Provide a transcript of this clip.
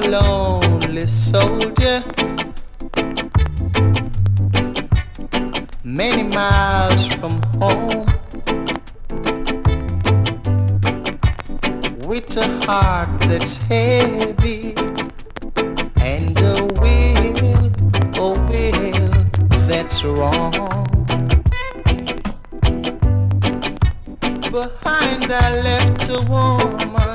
lonely soldier, many miles from home, with a heart that's heavy and a will that's wrong. Behind I left a woman